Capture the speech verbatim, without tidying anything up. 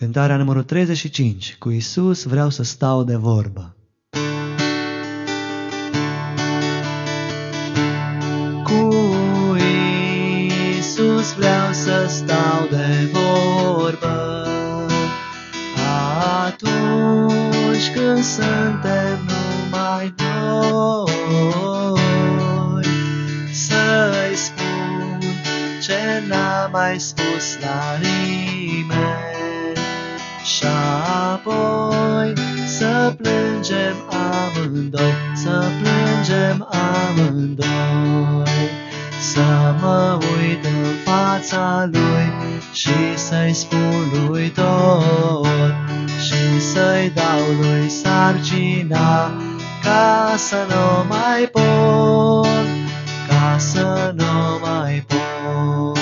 Cântarea numărul treizeci și cinci. Cu Iisus vreau să stau de vorbă. Cu Iisus vreau să stau de vorbă, atunci când suntem numai noi, să-i spun ce n-am mai spus la nimeni, și apoi să plângem amândoi, să plângem amândoi, să mă uit în fața Lui și să-i spun Lui tot, și să-i dau Lui sarcina, ca să nu mai pot, ca să nu mai pot.